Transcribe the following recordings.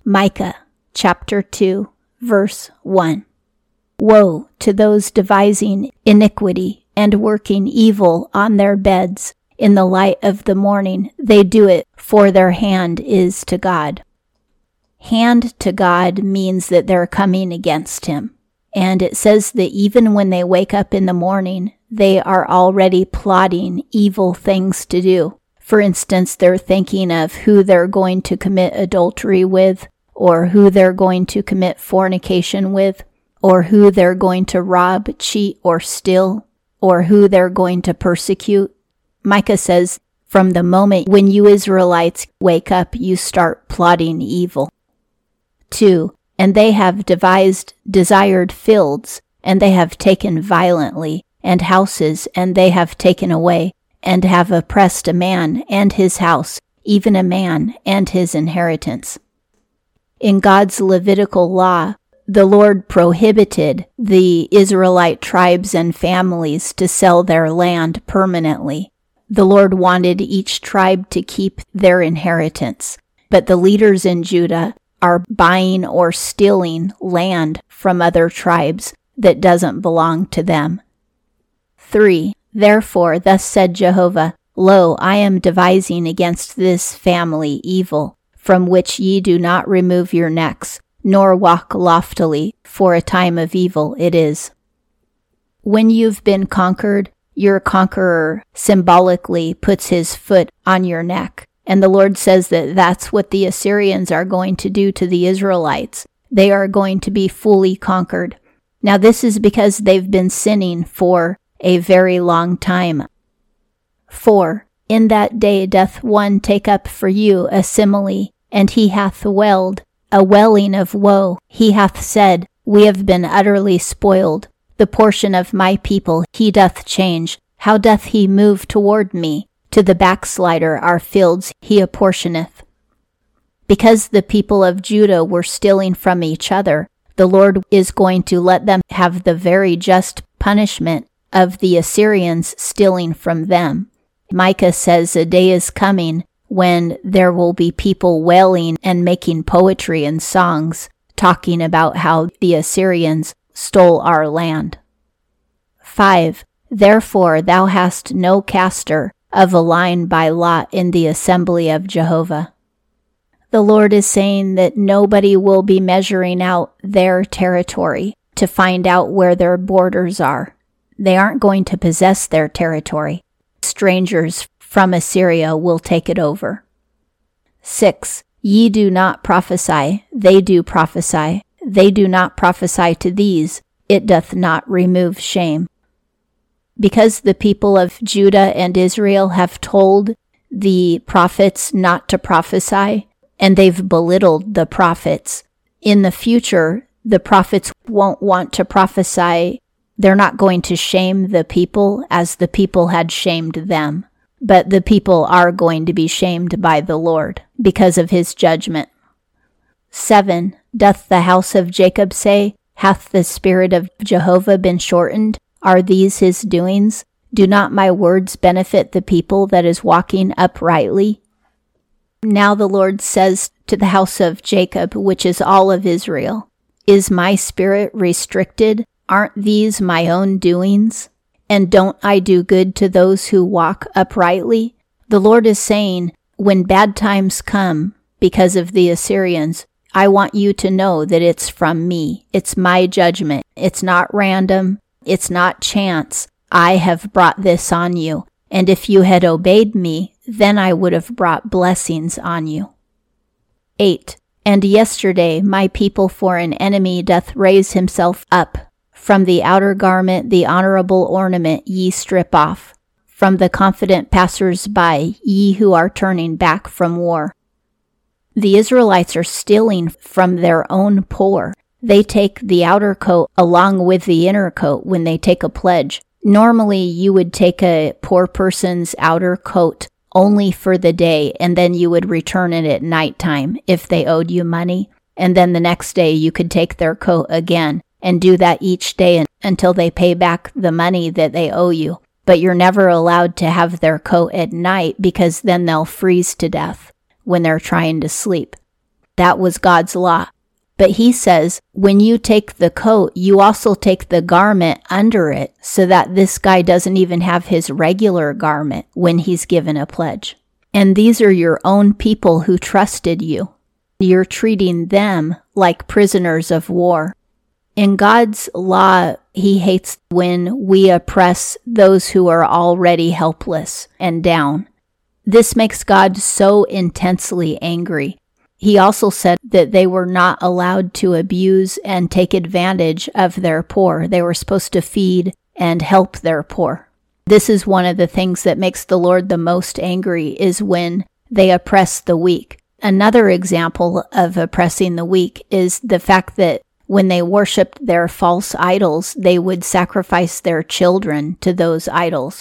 Micah chapter 2, verse 1. Woe to those devising iniquity and working evil on their beds. In the light of the morning they do it, for their hand is to God. Hand to God means that they're coming against him. And it says that even when they wake up in the morning, they are already plotting evil things to do. For instance, they're thinking of who they're going to commit adultery with, or who they're going to commit fornication with, or who they're going to rob, cheat, or steal, or who they're going to persecute. Micah says, from the moment when you Israelites wake up, you start plotting evil. 2. And they have desired fields, and they have taken violently, and houses, and they have taken away, and have oppressed a man and his house, even a man and his inheritance. In God's Levitical law, the Lord prohibited the Israelite tribes and families to sell their land permanently. The Lord wanted each tribe to keep their inheritance, but the leaders in Judah are buying or stealing land from other tribes that doesn't belong to them. 3. Therefore, thus said Jehovah, Lo, I am devising against this family evil, from which ye do not remove your necks, nor walk loftily, for a time of evil it is. When you've been conquered, your conqueror symbolically puts his foot on your neck. And the Lord says that that's what the Assyrians are going to do to the Israelites. They are going to be fully conquered. Now this is because they've been sinning for a very long time. 4. In that day doth one take up for you a simile, and he hath wailed, a wailing of woe. He hath said, We have been utterly spoiled. The portion of my people he doth change. How doth he move toward me? To the backslider our fields he apportioneth. Because the people of Judah were stealing from each other, the Lord is going to let them have the very just punishment of the Assyrians stealing from them. Micah says a day is coming when there will be people wailing and making poetry and songs, talking about how the Assyrians stole our land. 5. Therefore thou hast no caster of a line by lot in the assembly of Jehovah. The Lord is saying that nobody will be measuring out their territory to find out where their borders are. They aren't going to possess their territory. Strangers from Assyria will take it over. 6. Ye do not prophesy, they do prophesy. They do not prophesy to these, it doth not remove shame. Because the people of Judah and Israel have told the prophets not to prophesy, and they've belittled the prophets, in the future, the prophets won't want to prophesy. They're not going to shame the people as the people had shamed them. But the people are going to be shamed by the Lord because of his judgment. 7. Doth the house of Jacob say, Hath the spirit of Jehovah been shortened? Are these his doings? Do not my words benefit the people that is walking uprightly? Now the Lord says to the house of Jacob, which is all of Israel, Is my spirit restricted? Aren't these my own doings? And don't I do good to those who walk uprightly? The Lord is saying, when bad times come because of the Assyrians, I want you to know that it's from me. It's my judgment. It's not random. It's not chance. I have brought this on you. And if you had obeyed me, then I would have brought blessings on you. 8. And yesterday my people for an enemy doth raise himself up. From the outer garment the honorable ornament ye strip off. From the confident passers-by, ye who are turning back from war. The Israelites are stealing from their own poor. They take the outer coat along with the inner coat when they take a pledge. Normally, you would take a poor person's outer coat only for the day, and then you would return it at nighttime if they owed you money. And then the next day, you could take their coat again and do that each day until they pay back the money that they owe you. But you're never allowed to have their coat at night because then they'll freeze to death when they're trying to sleep. That was God's law. But he says, when you take the coat, you also take the garment under it, so that this guy doesn't even have his regular garment when he's given a pledge. And these are your own people who trusted you. You're treating them like prisoners of war. In God's law, he hates when we oppress those who are already helpless and down. This makes God so intensely angry. He also said that they were not allowed to abuse and take advantage of their poor. They were supposed to feed and help their poor. This is one of the things that makes the Lord the most angry, is when they oppress the weak. Another example of oppressing the weak is the fact that when they worshiped their false idols, they would sacrifice their children to those idols.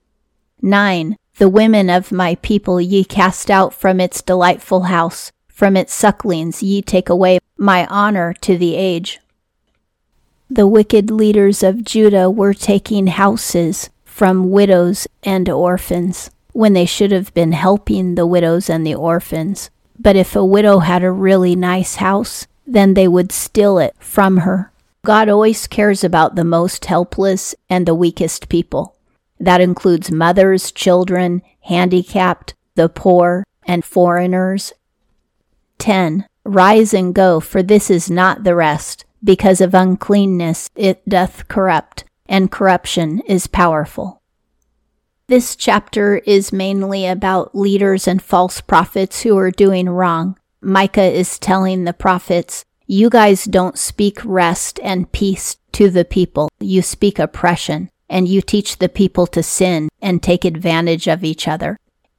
9. The women of my people ye cast out from its delightful house. From its sucklings ye take away my honor to the age. The wicked leaders of Judah were taking houses from widows and orphans, when they should have been helping the widows and the orphans. But if a widow had a really nice house, then they would steal it from her. God always cares about the most helpless and the weakest people. That includes mothers, children, handicapped, the poor, and foreigners. 10. Rise and go, for this is not the rest. Because of uncleanness it doth corrupt, and corruption is powerful. This chapter is mainly about leaders and false prophets who are doing wrong. Micah is telling the prophets, you guys don't speak rest and peace to the people. You speak oppression, and you teach the people to sin and take advantage of each other.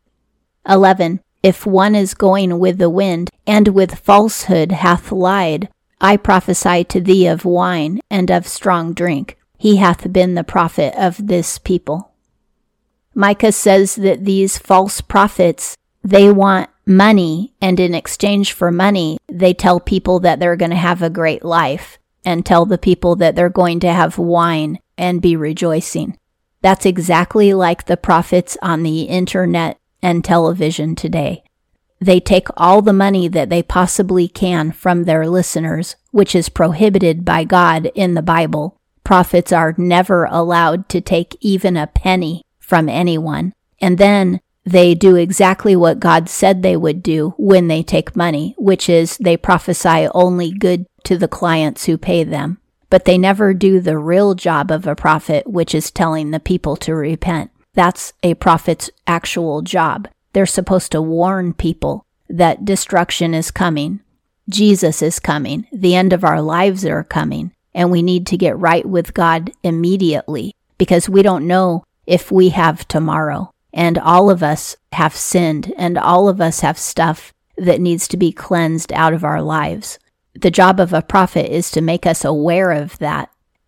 11. If one is going with the wind, and with falsehood hath lied, I prophesy to thee of wine and of strong drink. He hath been the prophet of this people. Micah says that these false prophets, they want money, and in exchange for money, they tell people that they're going to have a great life, and tell the people that they're going to have wine and be rejoicing. That's exactly like the prophets on the internet and television today. They take all the money that they possibly can from their listeners, which is prohibited by God in the Bible. Prophets are never allowed to take even a penny from anyone. And then they do exactly what God said they would do when they take money, which is they prophesy only good to the clients who pay them. But they never do the real job of a prophet, which is telling the people to repent. That's a prophet's actual job. They're supposed to warn people that destruction is coming. Jesus is coming. The end of our lives are coming. And we need to get right with God immediately, because we don't know if we have tomorrow. And all of us have sinned, and all of us have stuff that needs to be cleansed out of our lives. The job of a prophet is to make us aware of that.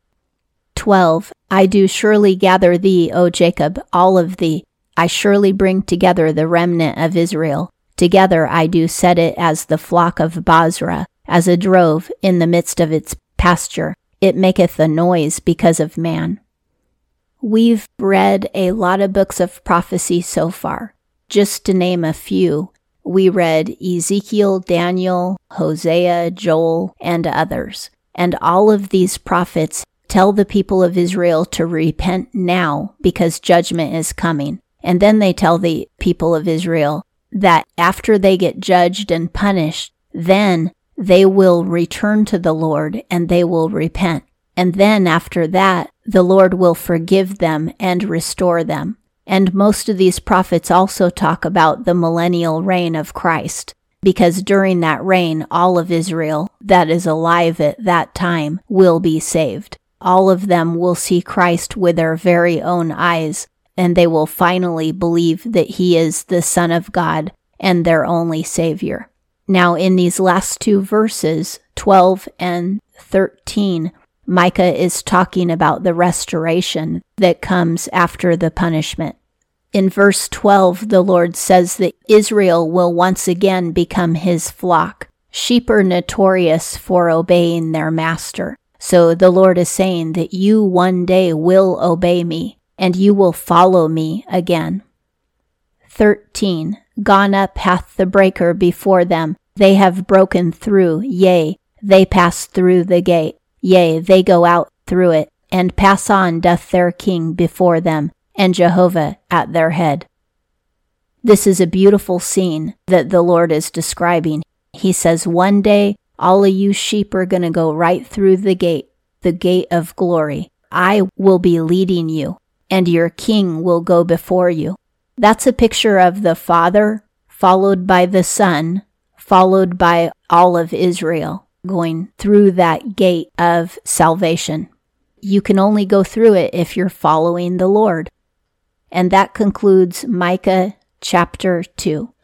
12. I do surely gather thee, O Jacob, all of thee. I surely bring together the remnant of Israel. Together I do set it as the flock of Basra, as a drove in the midst of its pasture. It maketh a noise because of man. We've read a lot of books of prophecy so far. Just to name a few, we read Ezekiel, Daniel, Hosea, Joel, and others. And all of these prophets tell the people of Israel to repent now because judgment is coming. And then they tell the people of Israel that after they get judged and punished, then they will return to the Lord and they will repent. And then after that, the Lord will forgive them and restore them. And most of these prophets also talk about the millennial reign of Christ, because during that reign, all of Israel that is alive at that time will be saved. All of them will see Christ with their very own eyes, and they will finally believe that he is the Son of God and their only Savior. Now, in these last two verses, 12 and 13, Micah is talking about the restoration that comes after the punishment. In verse 12, the Lord says that Israel will once again become his flock. Sheep are notorious for obeying their master. So the Lord is saying that you one day will obey me, and you will follow me again. 13. Gone up hath the breaker before them, They have broken through, yea, they pass through the gate, yea, they go out through it, and pass on doth their King before them, and Jehovah at their head. This is a beautiful scene that the Lord is describing. He says, one day, all of you sheep are going to go right through the gate of glory. I will be leading you, and your King will go before you. That's a picture of the Father, followed by the Son, followed by all of Israel, going through that gate of salvation. You can only go through it if you're following the Lord. And that concludes Micah chapter 2.